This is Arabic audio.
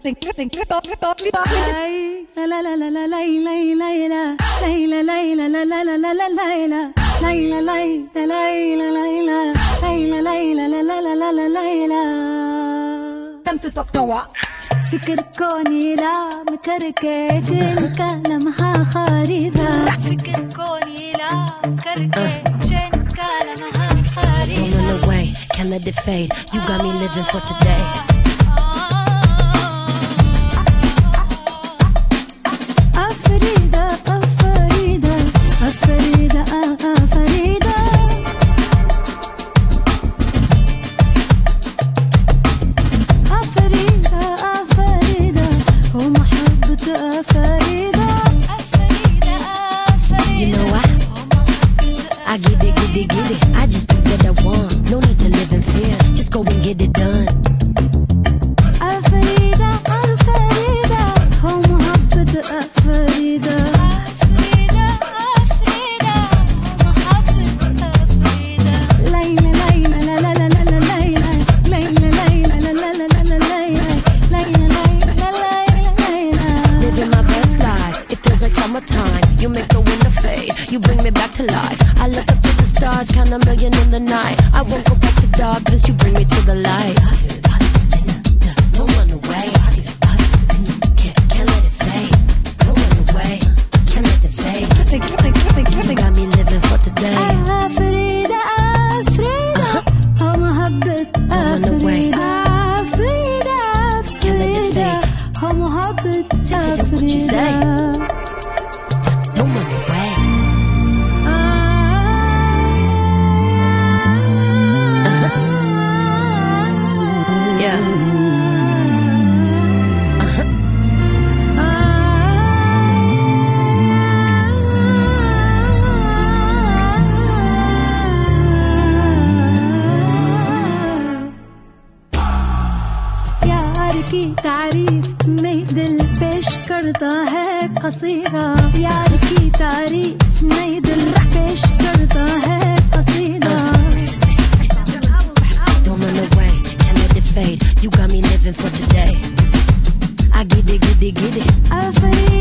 فكر كوني لا مكركش الكلمها خريدة فكر كوني لا مكركش الكلمها خريدة Don't run away, can't let it fade. You got me living for today. أفريدة أفريدة أفريدة أفريدة أفريدة أفريدة ومحبة أفريدة أفريدة أفريدة You know what? I get it. I just do what I want. No need to live in fear. Just go and get it done. أفريدة أفريدة ومحبة أفريدة أفريدة أفريدة ومحبة أفريدة ليلى ليلى لا لا لا لا ليلى ليلى ليلى لا لا لا لا ليلى ليلى ليلى Living my best life. It feels like summertime. You make the winter fade. You bring me back to life. I look up to the stars, count a million in the night. I won't go back to dark, cause you bring me to the light. Don't run away. Can't let it fade. Don't run away. Can't let it fade. You got me living for today. أفريدة أفريدة ومحبة أفريدة أفريدة أفريدة ومحبة أفريدة Don't run away. Yeah. यार की तारीफ में दिल पेश करता है कसीदा यार की तारीफ में दिल पेश करता है कसीदा Don't run away, can't let it fade. You got me living for today. I get it. أفريدة